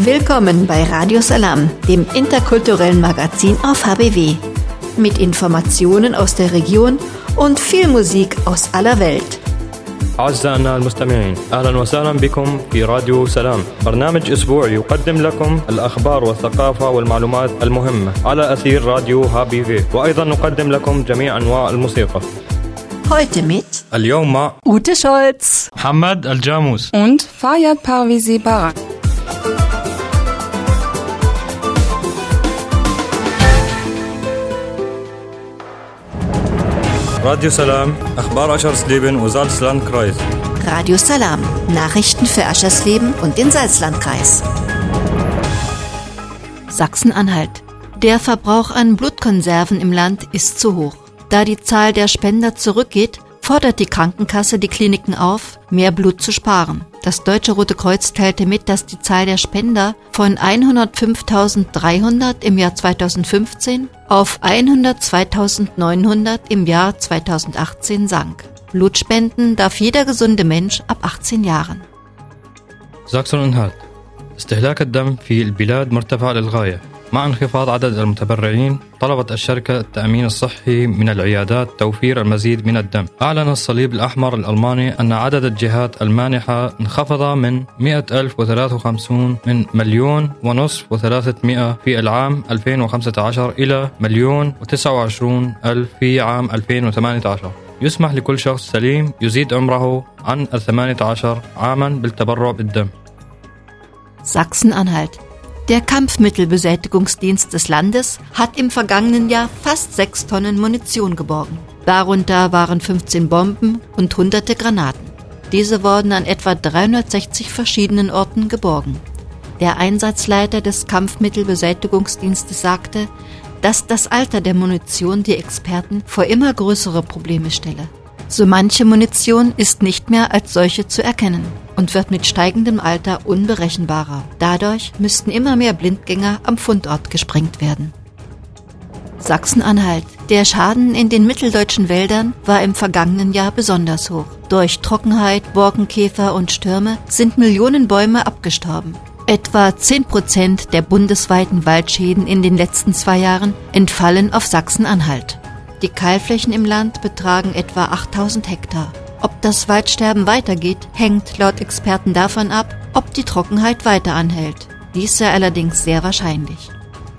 Willkommen bei Radio Salam, dem interkulturellen Magazin auf HBW. Mit Informationen aus der Region und viel Musik aus aller Welt. أعزائنا المستمعين، أهلا وسهلا بكم في راديو سلام، برنامج أسبوعي يقدم لكم الأخبار والثقافة والمعلومات المهمة على أثير راديو HBW، وأيضا نقدم لكم جميع أنواع الموسيقى. Heute mit اليوم مع Ute Scholz, محمد الجاموس und Fayad Parvizi Barak. راديو سلام، أخبار أشرسليبن وزالسلاندكreis. Radio Salam, Nachrichten für Aschersleben und den Salzlandkreis. Sachsen-Anhalt. Der Verbrauch an Blutkonserven im Land ist zu hoch. Da die Zahl der Spender zurückgeht, fordert die Krankenkasse die Kliniken auf, mehr Blut zu sparen. Das Deutsche Rote Kreuz teilte mit, dass die Zahl der Spender von 105.300 im Jahr 2015 auf 102.900 im Jahr 2018 sank. Blutspenden darf jeder gesunde Mensch ab 18 Jahren. ساكسون-أنهالت. استهلاك الدم في البلاد مرتفع للغاية. مع انخفاض عدد المتبرعين طلبت الشركة التأمين الصحي من العيادات توفير المزيد من الدم. أعلن الصليب الأحمر الألماني أن عدد الجهات المانحة انخفض من 100,053 من 1,500,300 في العام 2015 إلى 1,029,000 في عام 2018. يسمح لكل شخص سليم يزيد عمره عن 18 عاما بالتبرع بالدم. Sachsen-Anhalt. Der Kampfmittelbesättigungsdienst des Landes hat im vergangenen Jahr fast 6 Tonnen Munition geborgen. Darunter waren 15 Bomben und hunderte Granaten. Diese wurden an etwa 360 verschiedenen Orten geborgen. Der Einsatzleiter des Kampfmittelbesättigungsdienstes sagte, dass das Alter der Munition die Experten vor immer größere Probleme stelle. So manche Munition ist nicht mehr als solche zu erkennen und wird mit steigendem Alter unberechenbarer. Dadurch müssten immer mehr Blindgänger am Fundort gesprengt werden. Sachsen-Anhalt. Der Schaden in den mitteldeutschen Wäldern war im vergangenen Jahr besonders hoch. Durch Trockenheit, Borkenkäfer und Stürme sind Millionen Bäume abgestorben. Etwa 10% der bundesweiten Waldschäden in den letzten 2 Jahren entfallen auf Sachsen-Anhalt. Die Kahlflächen im Land betragen etwa 8.000 Hektar. Ob das Waldsterben weitergeht, hängt laut Experten davon ab, ob die Trockenheit weiter anhält. Dies sei allerdings sehr wahrscheinlich.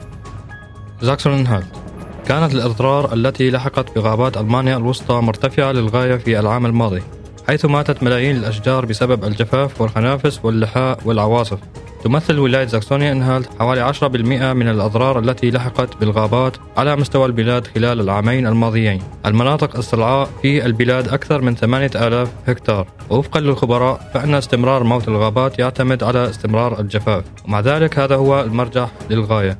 ساكسون-أنهالت. كانت الأضرار التي لحقت بغابات ألمانيا الوسطى مرتفعة للغاية في العام الماضي، حيث ماتت ملايين الأشجار بسبب الجفاف والخنافس واللحاء والعواصف. تمثل ولاية ساكسونيا-أنهالت حوالي 10% من الأضرار التي لحقت بالغابات على مستوى البلاد خلال العامين الماضيين. المناطق الصلعاء في البلاد أكثر من 8,000 هكتار، ووفقا للخبراء فإن استمرار موت الغابات يعتمد على استمرار الجفاف، ومع ذلك هذا هو المرجح للغاية.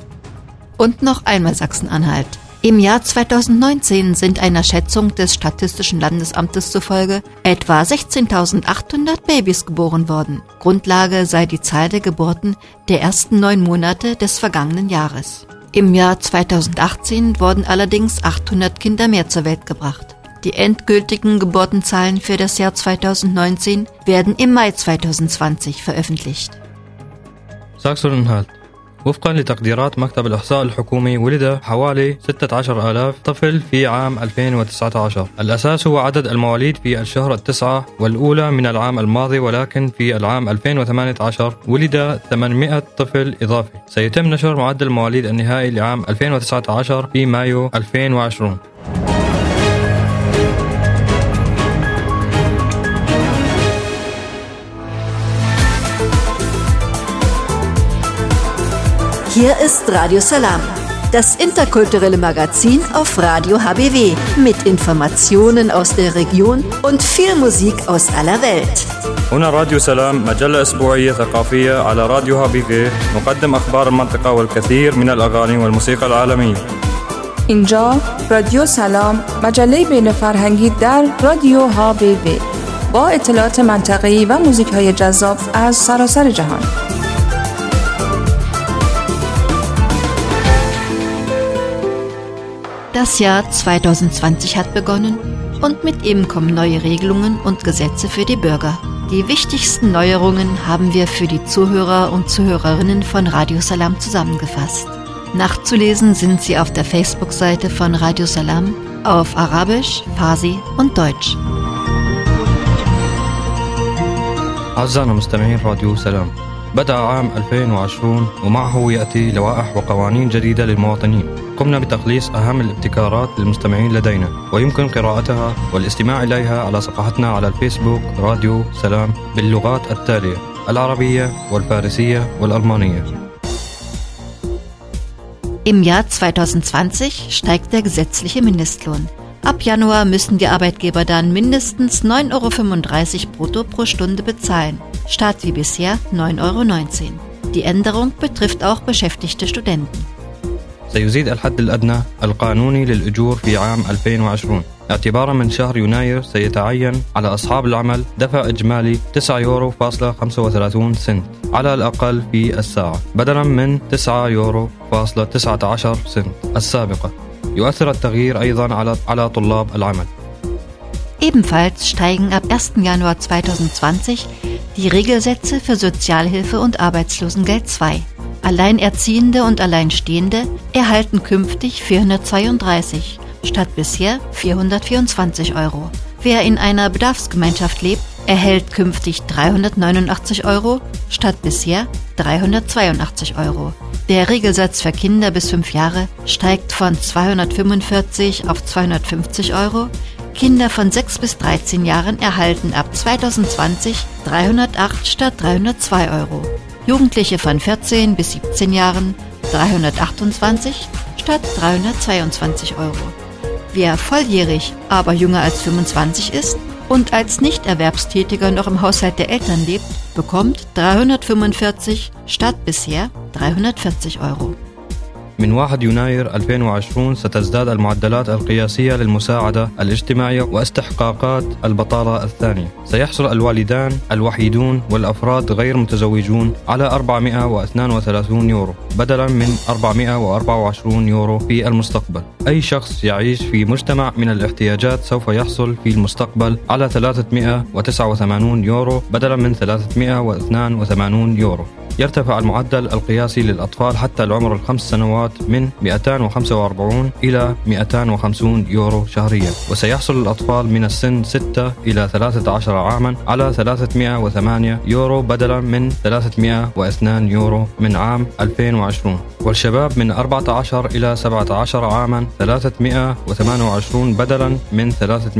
Und noch einmal Sachsen-Anhalt. Im Jahr 2019 sind einer Schätzung des Statistischen Landesamtes zufolge etwa 16.800 Babys geboren worden. Grundlage sei die Zahl der Geburten der ersten 9 Monate des vergangenen Jahres. Im Jahr 2018 wurden allerdings 800 Kinder mehr zur Welt gebracht. Die endgültigen Geburtenzahlen für das Jahr 2019 werden im Mai 2020 veröffentlicht. ساكسون-أنهالت. وفقا لتقديرات مكتب الإحصاء الحكومي ولد حوالي 16,000 طفل في عام 2019. الأساس هو عدد المواليد في الشهر 9 والأولى من العام الماضي، ولكن في العام 2018 ولد 800 طفل إضافي. سيتم نشر معدل المواليد النهائي لعام 2019 في مايو 2020. Hier ist Radio Salam, das interkulturelle Magazin auf Radio HBW mit Informationen aus der Region und viel Musik aus aller Welt. هنا راديو سلام، مجلة أسبوعية ثقافية على راديو HBW. نقدم أخبار المنطقة والكثير من الأغاني والموسيقى العالمية. اینجا رادیو سلام، مجله بین فرهنگی در رادیو HBW با اطلاعات منطقه‌ای و موزیک‌های جذاب از سراسر جهان. Das Jahr 2020 hat begonnen und mit ihm kommen neue Regelungen und Gesetze für die Bürger. Die wichtigsten Neuerungen haben wir für die Zuhörer und Zuhörerinnen von Radio Salam zusammengefasst. Nachzulesen sind sie auf der Facebook-Seite von Radio Salam auf Arabisch, Farsi und Deutsch. أعزائنا مستمعين راديو سلام، بدأ عام 2020 ومعه يأتي لوائح وقوانين جديدة للمواطنين. قمنا بتخليص أهم الابتكارات للمستمعين لدينا، ويمكن قراءتها والاستماع إليها على صفحتنا على الفيسبوك راديو سلام باللغات التالية: العربية والفارسية والألمانية. Im Jahr 2020 steigt der gesetzliche Mindestlohn. Ab Januar müssen die Arbeitgeber dann mindestens 9,35 € brutto pro Stunde bezahlen, statt wie bisher 9,19 €. Die Änderung betrifft auch beschäftigte Studenten. سيزيد الحد الأدنى القانوني للأجور في عام 2020. اعتبارا من شهر يناير سيتعين على أصحاب العمل دفع إجمالي 9.35 € على الأقل في الساعة، بدلا من 9.19 € السابقة. يؤثر التغيير أيضا على طلاب العمل. Ebenfalls steigen ab 1. Januar 2020 die Regelsätze für Sozialhilfe und Arbeitslosengeld II. Alleinerziehende und Alleinstehende erhalten künftig 432 statt bisher 424 €. Wer in einer Bedarfsgemeinschaft lebt, erhält künftig 389 € statt bisher 382 €. Der Regelsatz für Kinder bis 5 Jahre steigt von 245 auf 250 €. Kinder von 6 bis 13 Jahren erhalten ab 2020 308 statt 302 €. Jugendliche von 14 bis 17 Jahren 328 statt 322 €. Wer volljährig, aber jünger als 25 ist und als Nichterwerbstätiger noch im Haushalt der Eltern lebt, bekommt 345 statt bisher 340 €. من 1 يناير 2020 ستزداد المعدلات القياسية للمساعدة الاجتماعية واستحقاقات البطالة الثانية. سيحصل الوالدان الوحيدون والأفراد غير متزوجون على 432 € بدلا من 424 € في المستقبل. أي شخص يعيش في مجتمع من الاحتياجات سوف يحصل في المستقبل على 389 € بدلا من 382 € يرتفع المعدل القياسي للأطفال حتى العمر ال5 سنوات من 245 إلى 250 € شهريا، وسيحصل الأطفال من السن 6 إلى 13 عاما على 308 € بدلا من 302 € من عام 2020، والشباب من 14 إلى 17 عاما 328 بدلا من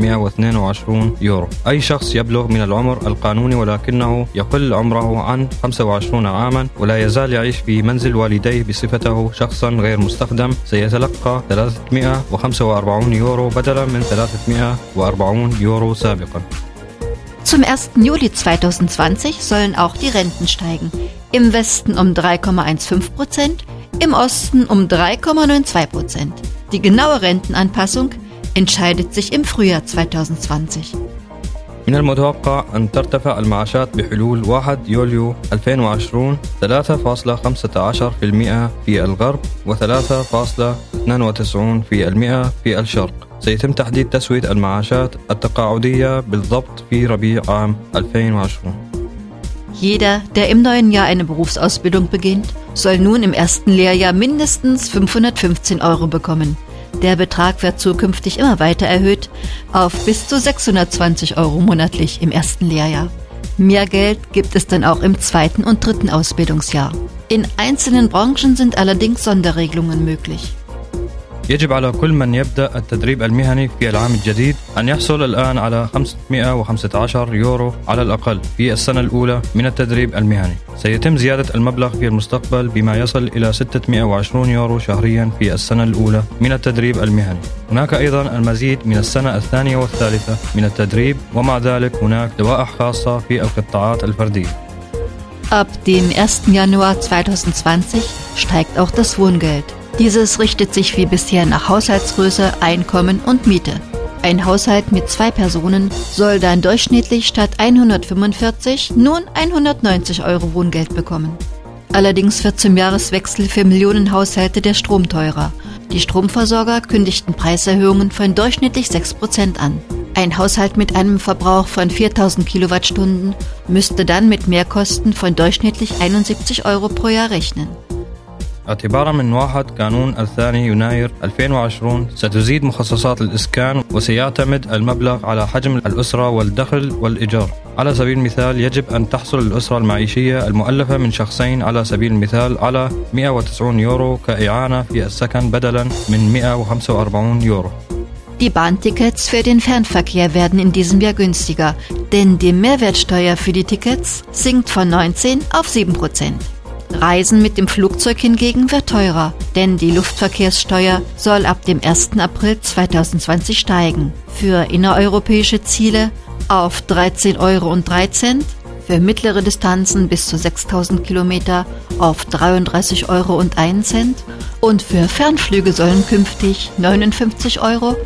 322 €. أي شخص يبلغ من العمر القانوني ولكنه يقل عمره عن 25 عاما ولا يزال يعيش في منزل والديه بصفته شخصا غير مستخدم سيتلقى 345 € بدلا من 340 € سابقا. Zum 1. Juli 2020 sollen auch die Renten steigen. Im Westen um 3,15%, im Osten um 3,92%. Die genaue Rentenanpassung entscheidet sich im Frühjahr 2020. من المتوقع أن ترتفع المعاشات بحلول 1 يوليو 2020 3.15% في الغرب و3.92% في الشرق. سيتم تحديد تسوية المعاشات التقاعدية بالضبط في ربيع عام 2020. Jeder, der im neuen Jahr eine Berufsausbildung beginnt, soll nun im ersten Lehrjahr mindestens 515 € bekommen. Der Betrag wird zukünftig immer weiter erhöht auf bis zu 620 € monatlich im ersten Lehrjahr. Mehr Geld gibt es dann auch im zweiten und dritten Ausbildungsjahr. In einzelnen Branchen sind allerdings Sonderregelungen möglich. يجب على كل من يبدأ التدريب المهني في العام الجديد أن يحصل الآن على 515 € على الأقل في السنة الأولى من التدريب المهني. سيتم زيادة المبلغ في المستقبل بما يصل إلى 620 € شهريا في السنة الأولى من التدريب المهني. هناك أيضا المزيد من السنة الثانية والثالثة من التدريب، ومع ذلك هناك لوائح خاصة في القطاعات الفردية. Ab dem 1. Januar 2020 steigt auch das Wohngeld. Dieses richtet sich wie bisher nach Haushaltsgröße, Einkommen und Miete. Ein Haushalt mit 2 Personen soll dann durchschnittlich statt 145 nun 190 € Wohngeld bekommen. Allerdings wird zum Jahreswechsel für Millionen Haushalte der Strom teurer. Die Stromversorger kündigten Preiserhöhungen von durchschnittlich 6% an. Ein Haushalt mit einem Verbrauch von 4000 Kilowattstunden müsste dann mit Mehrkosten von durchschnittlich 71 Euro pro Jahr rechnen. اعتبارا من 1 كانون الثاني يناير 2020 ستزيد مخصصات الإسكان وسيعتمد المبلغ على حجم الأسرة والدخل والإيجار. على سبيل المثال يجب أن تحصل الأسرة المعيشية المؤلفة من شخصين على سبيل المثال على 190 يورو كإعانة في السكن بدلا من 145 يورو. Die Bahntickets für den Fernverkehr werden in diesem Jahr günstiger, denn die Mehrwertsteuer für die Tickets sinkt von 19 auf 7%. Reisen mit dem Flugzeug hingegen wird teurer, denn die Luftverkehrssteuer soll ab dem 1. April 2020 steigen. Für innereuropäische Ziele auf 13,03 Euro, für mittlere Distanzen bis zu 6000 Kilometer auf 33,01 Euro und für Fernflüge sollen künftig 59,43 Euro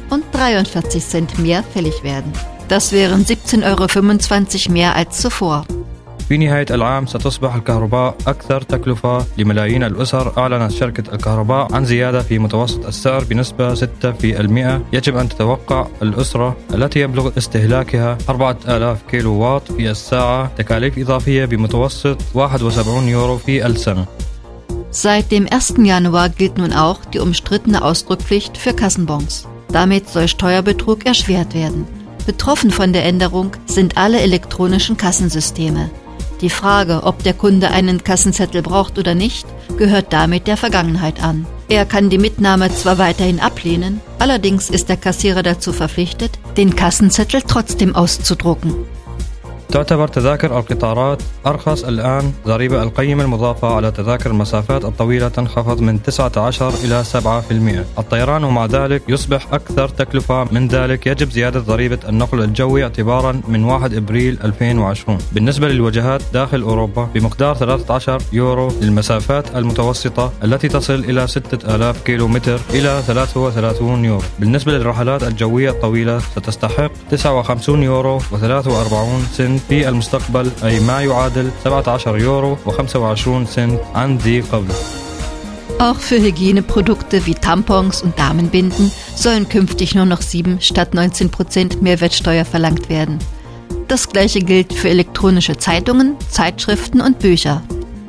mehr fällig werden. Das wären 17,25 Euro mehr als zuvor. في نهاية العام ستصبح الكهرباء أكثر تكلفة لملايين الأسر. أعلنت شركة الكهرباء عن زيادة في متوسط السعر بنسبة 6%. يجب أن تتوقع الأسرة التي يبلغ استهلاكها 4000 كيلو واط في الساعة تكاليف إضافية بمتوسط 71 Euro في السنة. Seit dem 1. Januar gilt nun auch die umstrittene Ausdruckpflicht für Kassenbons. Damit soll Steuerbetrug erschwert werden. Betroffen von der Änderung sind alle elektronischen Kassensysteme. Die Frage, ob der Kunde einen Kassenzettel braucht oder nicht, gehört damit der Vergangenheit an. Er kann die Mitnahme zwar weiterhin ablehnen, allerdings ist der Kassierer dazu verpflichtet, den Kassenzettel trotzdem auszudrucken. تعتبر تذاكر القطارات أرخص الآن. ضريبة القيمة المضافة على تذاكر المسافات الطويلة تنخفض من 19 إلى 7%. الطيران ومع ذلك يصبح أكثر تكلفة من ذلك. يجب زيادة ضريبة النقل الجوي اعتبارا من 1 أبريل 2020 بالنسبة للوجهات داخل أوروبا بمقدار 13 يورو للمسافات المتوسطة التي تصل إلى 6000 كيلومتر إلى 33 يورو. بالنسبة للرحلات الجوية الطويلة ستستحق 59 يورو و43 سنت في المستقبل، أي ما يعادل 17 يورو و25 سنت عن ذي قبل. Auch für Hygieneprodukte wie Tampons und Damenbinden sollen künftig nur noch 7 statt 19% Mehrwertsteuer verlangt werden. Das gleiche gilt für elektronische Zeitungen, Zeitschriften und Bücher.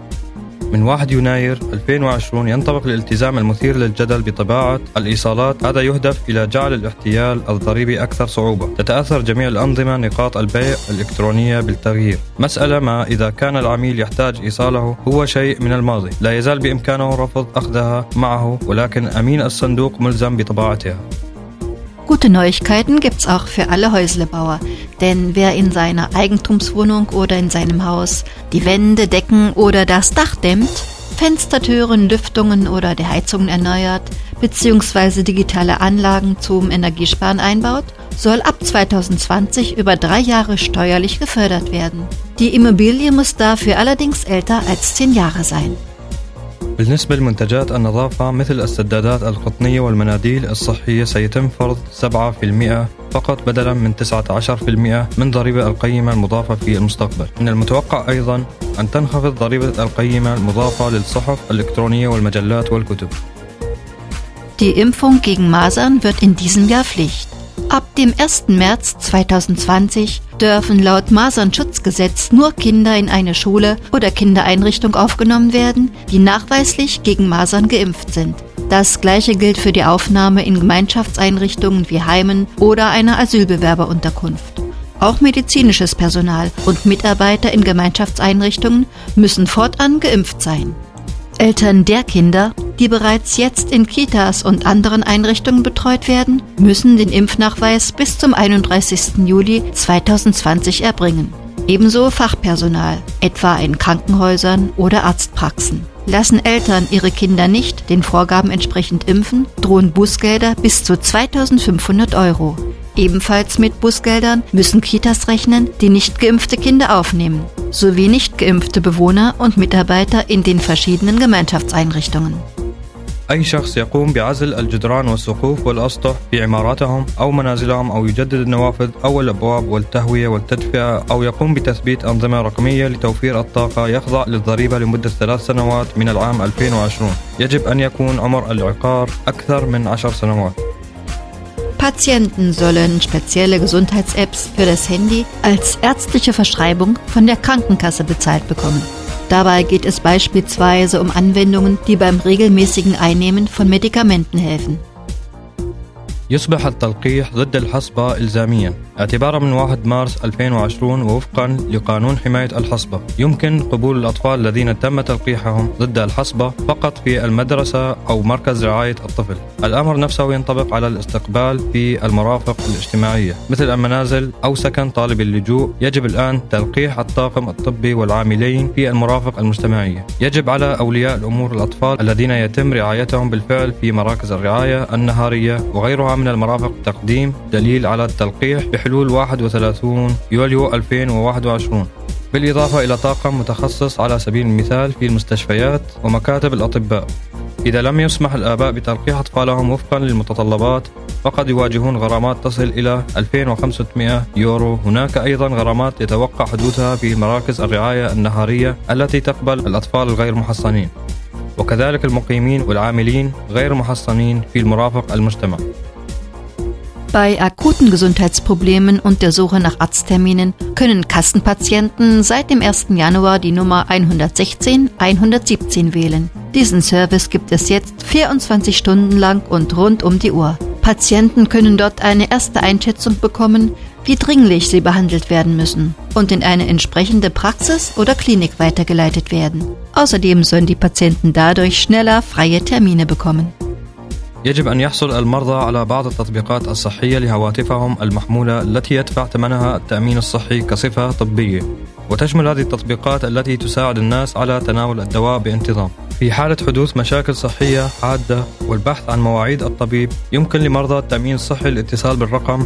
من 1 يناير 2020 ينطبق الالتزام المثير للجدل بطباعة الإيصالات. هذا يهدف إلى جعل الاحتيال الضريبي أكثر صعوبة. تتأثر جميع الأنظمة نقاط البيع الإلكترونية بالتغيير. مسألة ما إذا كان العميل يحتاج إيصاله هو شيء من الماضي. لا يزال بإمكانه رفض أخذها معه، ولكن أمين الصندوق ملزم بطباعتها. Gute Neuigkeiten gibt's auch für alle Häuslebauer, denn wer in seiner Eigentumswohnung oder in seinem Haus die Wände, Decken oder das Dach dämmt, Fenstertüren, Lüftungen oder die Heizungen erneuert bzw. digitale Anlagen zum Energiesparen einbaut, soll ab 2020 über 3 Jahre steuerlich gefördert werden. Die Immobilie muss dafür allerdings älter als 10 Jahre sein. بالنسبة لمنتجات النظافة مثل السدادات القطنية والمناديل الصحية سيتم فرض 7% فقط بدلا من 19% من ضريبة القيمة المضافة في المستقبل. من المتوقع أيضا أن تنخفض ضريبة القيمة المضافة للصحف الإلكترونية والمجلات والكتب. Die Impfung gegen Masern wird in diesem Jahr Pflicht. Ab dem 1. März 2020 dürfen laut Masernschutzgesetz nur Kinder in eine Schule oder Kindereinrichtung aufgenommen werden, die nachweislich gegen Masern geimpft sind. Das Gleiche gilt für die Aufnahme in Gemeinschaftseinrichtungen wie Heimen oder einer Asylbewerberunterkunft. Auch medizinisches Personal und Mitarbeiter in Gemeinschaftseinrichtungen müssen fortan geimpft sein. Eltern der Kinder, die bereits jetzt in Kitas und anderen Einrichtungen betreut werden, müssen den Impfnachweis bis zum 31. Juli 2020 erbringen. Ebenso Fachpersonal, etwa in Krankenhäusern oder Arztpraxen. Lassen Eltern ihre Kinder nicht den Vorgaben entsprechend impfen, drohen Bußgelder bis zu 2.500 Euro. Ebenfalls mit Bußgeldern müssen Kitas rechnen, die nicht geimpfte Kinder aufnehmen, sowie nicht geimpfte Bewohner und Mitarbeiter in den verschiedenen Gemeinschaftseinrichtungen. أي شخص يقوم بعزل الجدران والسقوف والأسطح في عماراتهم أو منازلهم أو يجدد النوافذ أو الأبواب والتهوية والتدفئة أو يقوم بتثبيت أنظمة رقمية لتوفير الطاقة يخضع للضريبة لمدة 3 سنوات من العام 2020. يجب أن يكون عمر العقار أكثر من 10 سنوات. Patienten sollen spezielle Gesundheits-Apps für das Handy als ärztliche Verschreibung von der Krankenkasse bezahlt bekommen. Dabei geht es beispielsweise um Anwendungen, die beim regelmäßigen Einnehmen von Medikamenten helfen. يصبح التلقيح ضد الحصبة إلزاميا اعتبارا من 1 مارس 2020 ووفقا لقانون حماية الحصبة. يمكن قبول الأطفال الذين تم تلقيحهم ضد الحصبة فقط في المدرسة أو مركز رعاية الطفل. الأمر نفسه ينطبق على الاستقبال في المرافق الاجتماعية مثل المنازل أو سكن طالب اللجوء. يجب الآن تلقيح الطاقم الطبي والعاملين في المرافق المجتمعية. يجب على أولياء الأمور الأطفال الذين يتم رعايتهم بالفعل في مراكز الرعاية النهارية وغيرها من المرافق تقديم دليل على التلقيح بحلول 31 يوليو 2021، بالإضافة إلى طاقم متخصص على سبيل المثال في المستشفيات ومكاتب الأطباء. إذا لم يسمح الآباء بتلقيح أطفالهم وفقا للمتطلبات فقد يواجهون غرامات تصل إلى 2500 يورو. هناك أيضا غرامات يتوقع حدوثها في مراكز الرعاية النهارية التي تقبل الأطفال الغير محصنين، وكذلك المقيمين والعاملين غير محصنين في المرافق المجتمع. Bei akuten Gesundheitsproblemen und der Suche nach Arztterminen können Kassenpatienten seit dem 1. Januar die Nummer 116 wählen. Diesen Service gibt es jetzt 24 Stunden lang und rund um die Uhr. Patienten können dort eine erste Einschätzung bekommen, wie dringlich sie behandelt werden müssen und in eine entsprechende Praxis oder Klinik weitergeleitet werden. Außerdem sollen die Patienten dadurch schneller freie Termine bekommen. يجب أن يحصل المرضى على بعض التطبيقات الصحية لهواتفهم المحمولة التي يدفع ثمنها التأمين الصحي كصفة طبية، وتشمل هذه التطبيقات التي تساعد الناس على تناول الدواء بانتظام. في حالة حدوث مشاكل صحية حادة والبحث عن مواعيد الطبيب يمكن لمرضى التأمين الصحي الاتصال بالرقم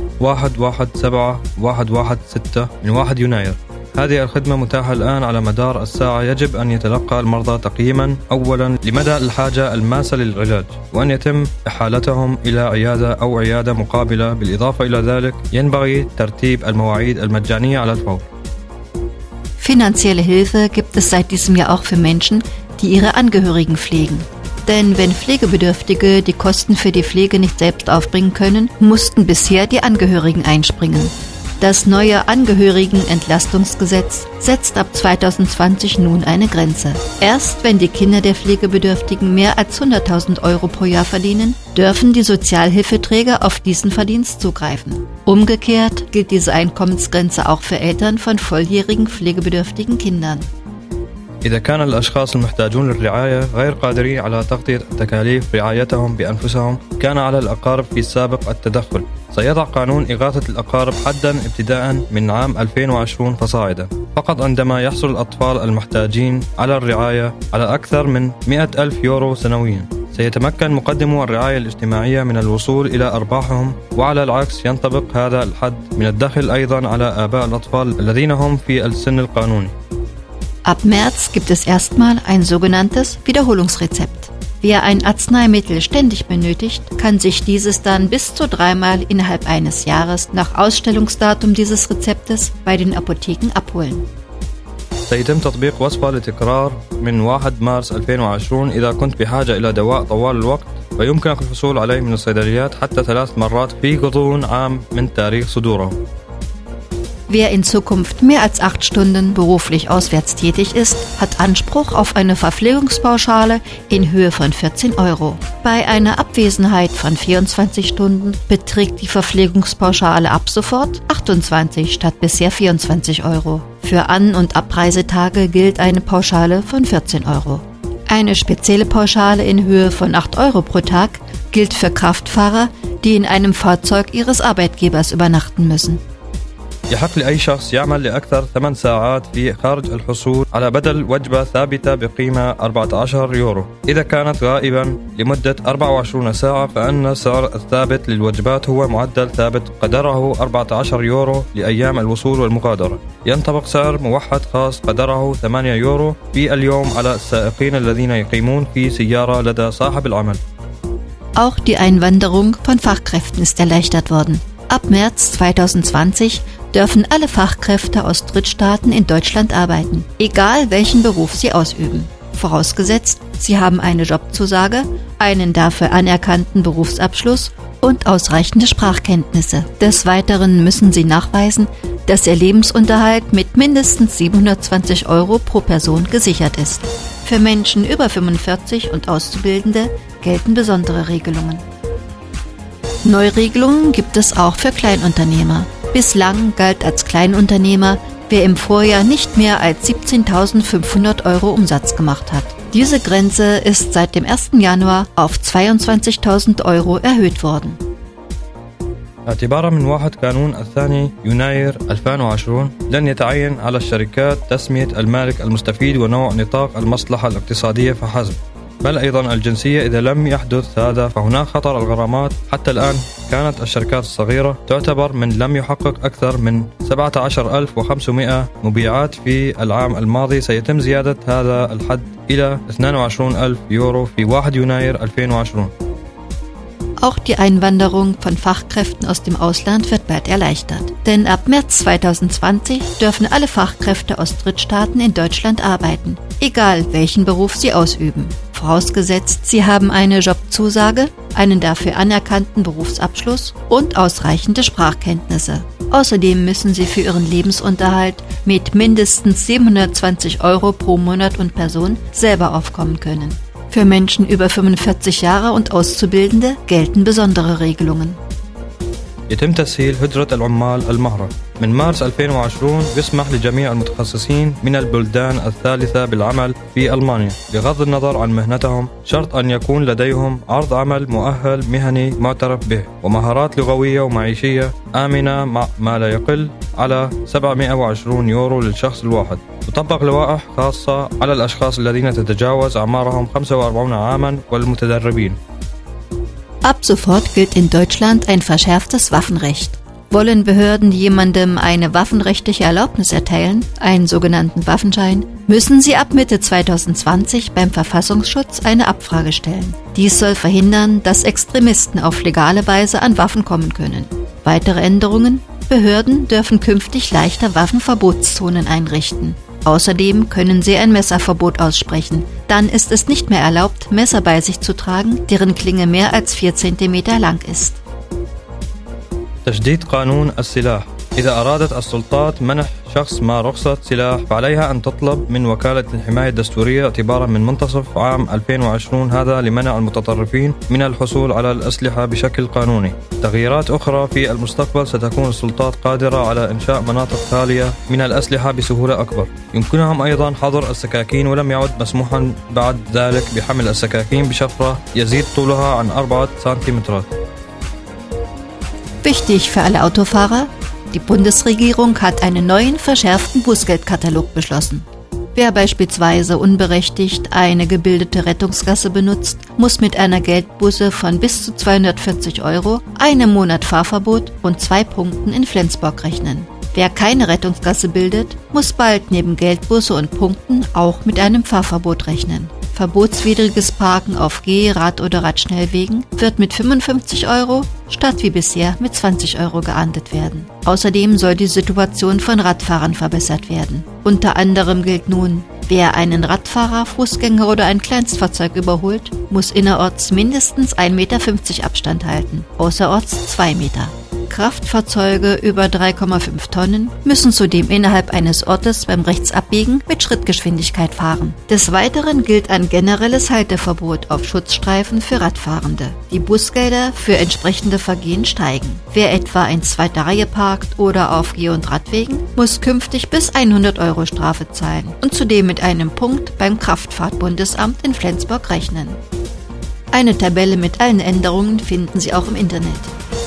117116 من 1 يناير. هذه الخدمة متاحة الآن على مدار الساعة. يجب أن يتلقى المرضى تقييما أولا لمدى الحاجة الماسة للعلاج وأن يتم إحالتهم إلى عيادة أو عيادة مقابلة. بالإضافة إلى ذلك ينبغي ترتيب المواعيد المجانية على الفور. Finanzielle Hilfe gibt es seit diesem Jahr auch für Menschen, die ihre Angehörigen pflegen. Denn wenn Pflegebedürftige die Kosten für die Pflege nicht selbst aufbringen können, mussten bisher die Angehörigen einspringen. Das neue Angehörigenentlastungsgesetz setzt ab 2020 nun eine Grenze. Erst wenn die Kinder der Pflegebedürftigen mehr als 100.000 Euro pro Jahr verdienen, dürfen die Sozialhilfeträger auf diesen Verdienst zugreifen. Umgekehrt gilt diese Einkommensgrenze auch für Eltern von volljährigen pflegebedürftigen Kindern. إذا كان الأشخاص المحتاجون للرعاية غير قادرين على تغطية تكاليف رعايتهم بأنفسهم، كان على الأقارب في السابق التدخل. سيضع قانون إغاثة الأقارب حدا ابتداء من عام 2020 فصاعدا. فقط عندما يحصل الأطفال المحتاجين على الرعاية على أكثر من 100,000 يورو سنويا سيتمكن مقدمو الرعاية الاجتماعية من الوصول إلى أرباحهم، وعلى العكس ينطبق هذا الحد من الدخل أيضا على آباء الأطفال الذين هم في السن القانوني. Ab März gibt es erstmal ein sogenanntes Wiederholungsrezept. Wer ein Arzneimittel ständig benötigt, kann sich dieses dann bis zu 3-mal innerhalb eines Jahres nach Ausstellungsdatum dieses Rezeptes bei den Apotheken abholen. سيتم تطبيق وصفة لتكرار من 1 مارس 2020. إذا كنت بحاجة إلى دواء طوال الوقت فيمكنك الحصول عليه من الصيدليات حتى 3 مرات في غضون عام من تاريخ صدوره. Wer in Zukunft mehr als 8 Stunden beruflich auswärts tätig ist, hat Anspruch auf eine Verpflegungspauschale in Höhe von 14 Euro. Bei einer Abwesenheit von 24 Stunden beträgt die Verpflegungspauschale ab sofort 28 statt bisher 24 Euro. Für An- und Abreisetage gilt eine Pauschale von 14 Euro. Eine spezielle Pauschale in Höhe von 8 Euro pro Tag gilt für Kraftfahrer, die in einem Fahrzeug ihres Arbeitgebers übernachten müssen. يحق لأي شخص يعمل لأكثر 8 ساعات في خارج الحصول على بدل وجبة ثابتة بقيمة 14 يورو. إذا كانت غائبا لمدة 24 ساعة فإن السعر الثابت للوجبات هو معدل ثابت قدره 14 يورو لأيام الوصول والمغادرة. ينطبق سعر موحد خاص قدره 8 يورو في اليوم على السائقين الذين يقيمون في سيارة لدى صاحب العمل. Auch die Einwanderung von Fachkräften ist erleichtert worden. Ab März 2020 dürfen alle Fachkräfte aus Drittstaaten in Deutschland arbeiten, egal welchen Beruf sie ausüben. Vorausgesetzt, sie haben eine Jobzusage, einen dafür anerkannten Berufsabschluss und ausreichende Sprachkenntnisse. Des Weiteren müssen sie nachweisen, dass ihr Lebensunterhalt mit mindestens 720 € pro Person gesichert ist. Für Menschen über 45 und Auszubildende gelten besondere Regelungen. Neuregelungen gibt es auch für Kleinunternehmer. Bislang galt als Kleinunternehmer, wer im Vorjahr nicht mehr als 17.500 € Umsatz gemacht hat. Diese Grenze ist seit dem 1. Januar auf 22.000 € erhöht worden. اعتبارا من 1 كانون الثاني يناير 2020 لن يتعين على الشركات تسمية المالك المستفيد ونوع نطاق المصلحة الاقتصادية فحسب، بل أيضا الجنسية إذا لم يحدث هذا، فهناك خطر الغرامات. حتى الآن كانت الشركات الصغيرة تعتبر من لم يحقق أكثر من 17,500 مبيعات في العام الماضي. سيتم زيادة هذا الحد إلى 22,000 € في 1 يناير 2020. Auch die Einwanderung von Fachkräften aus dem Ausland wird bald erleichtert. Denn ab März 2020 dürfen alle Fachkräfte aus Drittstaaten in Deutschland arbeiten, egal welchen Beruf sie ausüben. Vorausgesetzt, sie haben eine Jobzusage, einen dafür anerkannten Berufsabschluss und ausreichende Sprachkenntnisse. Außerdem müssen sie für ihren Lebensunterhalt mit mindestens 720 € pro Monat und Person selber aufkommen können. Für Menschen über 45 Jahre und Auszubildende gelten besondere Regelungen. يتم تسهيل هجرة العمال المهرة. من مارس 2020 يسمح لجميع المتخصصين من البلدان الثالثة بالعمل في ألمانيا بغض النظر عن مهنتهم، شرط أن يكون لديهم عرض عمل مؤهل مهني معترف به ومهارات لغوية ومعيشية آمنة مع ما لا يقل على 720 € للشخص الواحد. تطبق لوائح خاصة على الأشخاص الذين تتجاوز أعمارهم 45 عاما والمتدربين. Ab sofort gilt in Deutschland ein verschärftes Waffenrecht. Wollen Behörden jemandem eine waffenrechtliche Erlaubnis erteilen, einen sogenannten Waffenschein, müssen sie ab Mitte 2020 beim Verfassungsschutz eine Abfrage stellen. Dies soll verhindern, dass Extremisten auf legale Weise an Waffen kommen können. Weitere Änderungen: Behörden dürfen künftig leichter Waffenverbotszonen einrichten. Außerdem können sie ein Messerverbot aussprechen. Dann ist es nicht mehr erlaubt, Messer bei sich zu tragen, deren Klinge mehr als 4 cm lang ist. تجديد قانون السلاح. إذا أرادت السلطات منح شخص ما رخصة سلاح فعليها أن تطلب من وكالة الحماية الدستورية اعتبارا من منتصف عام 2020 هذا لمنع المتطرفين من الحصول على الأسلحة بشكل قانوني. تغييرات أخرى في المستقبل ستكون السلطات قادرة على إنشاء مناطق خالية من الأسلحة بسهولة أكبر. يمكنهم أيضا حظر السكاكين، ولم يعد مسموحا بعد ذلك بحمل السكاكين بشفرة يزيد طولها عن 4 سنتيمترات. Wichtig für alle Autofahrer: Die Bundesregierung hat einen neuen verschärften Bußgeldkatalog beschlossen. Wer beispielsweise unberechtigt eine gebildete Rettungsgasse benutzt, muss mit einer Geldbuße von bis zu 240 €, einem Monat Fahrverbot und 2 Punkten in Flensburg rechnen. Wer keine Rettungsgasse bildet, muss bald neben Geldbuße und Punkten auch mit einem Fahrverbot rechnen. Verbotswidriges Parken auf Geh-, Rad- oder Radschnellwegen wird mit 55 € statt wie bisher mit 20 € geahndet werden. Außerdem soll die Situation von Radfahrern verbessert werden. Unter anderem gilt nun: Wer einen Radfahrer, Fußgänger oder ein Kleinstfahrzeug überholt, muss innerorts mindestens 1,50 Meter Abstand halten, außerorts 2 Meter. Kraftfahrzeuge über 3,5 Tonnen müssen zudem innerhalb eines Ortes beim Rechtsabbiegen mit Schrittgeschwindigkeit fahren. Des Weiteren gilt ein generelles Halteverbot auf Schutzstreifen für Radfahrende. Die Bußgelder für entsprechende Vergehen steigen. Wer etwa in zweiter Reihe parkt oder auf Geh- und Radwegen, muss künftig bis 100 € Strafe zahlen und zudem mit einem Punkt beim Kraftfahrtbundesamt in Flensburg rechnen. Eine Tabelle mit allen Änderungen finden Sie auch im Internet.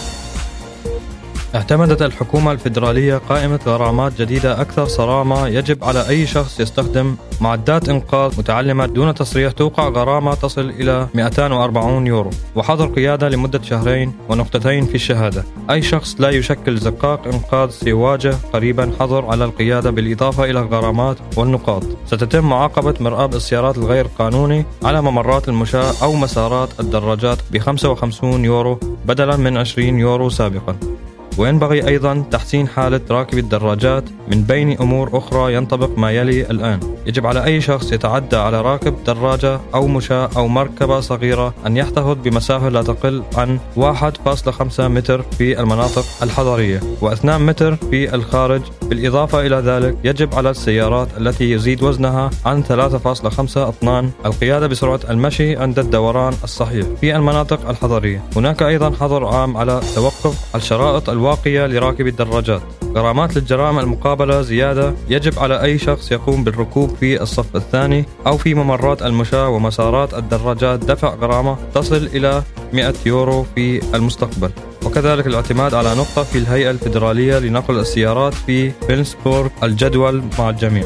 اعتمدت الحكومة الفيدرالية قائمة غرامات جديدة أكثر صرامة. يجب على أي شخص يستخدم معدات إنقاذ متعلمة دون تصريح توقع غرامة تصل إلى 240 €، وحظر قيادة لمدة 2 ونقطتين في الشهادة. أي شخص لا يشكل زقاق إنقاذ سيواجه قريبا حظر على القيادة بالإضافة إلى الغرامات والنقاط. ستتم معاقبة مرآب السيارات الغير قانوني على ممرات المشاة أو مسارات الدراجات ب 55 € بدلا من 20 € سابقا. وينبغي أيضا تحسين حالة راكبي الدراجات. من بين أمور أخرى ينطبق ما يلي الآن: يجب على أي شخص يتعدى على راكب دراجة أو مشاة أو مركبة صغيرة أن يحتفظ بمسافة لا تقل عن 1.5 متر في المناطق الحضرية و2 متر في الخارج. بالإضافة إلى ذلك يجب على السيارات التي يزيد وزنها عن 3.5 أطنان القيادة بسرعة المشي عند الدوران الصحيح في المناطق الحضرية. هناك أيضا حظر عام على توقف الشرائط الواقية لراكبي الدراجات. غرامات للجرائم المقابلة زيادة. يجب على أي شخص يقوم بالركوب في الصف الثاني أو في ممرات المشاة ومسارات الدراجات دفع غرامة تصل إلى 100 يورو في المستقبل. وكذلك الاعتماد على نقطة في الهيئة الفيدرالية لنقل السيارات في فيلسبورغ. الجدول مع الجميع.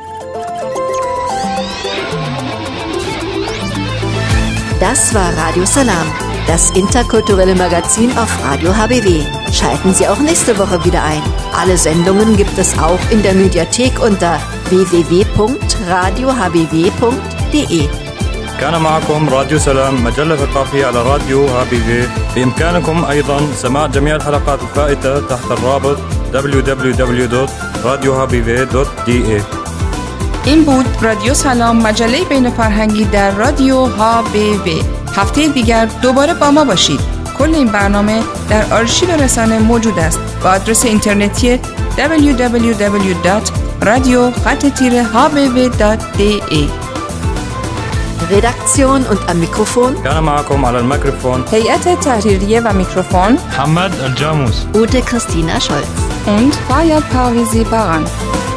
Das war Radio Salam, das interkulturelle Magazin auf Radio HBW. Schalten Sie auch nächste Woche wieder ein. Alle Sendungen gibt es auch in der Mediathek unter www.radiohbw.de. كان معكم راديو سلام، مجلة ثقافية على راديو HBW. بإمكانكم أيضا سماع جميع الحلقات الفائتة تحت الرابط www.radiohbw.de. این بود رادیو سلام، مجله بین فرهنگی در رادیو HBW. هفته دیگر دوباره با ما باشید. کل این برنامه در آرشیو رسانه موجود است با آدرس اینترنتی www.radio-hbw.de. Redaktion und am Mikrofon كان معكم على الميكروفون هيئت تحریریه و میکروفون محمد الجاموس Ute Christina Scholz und Fayad Parvizi Baran.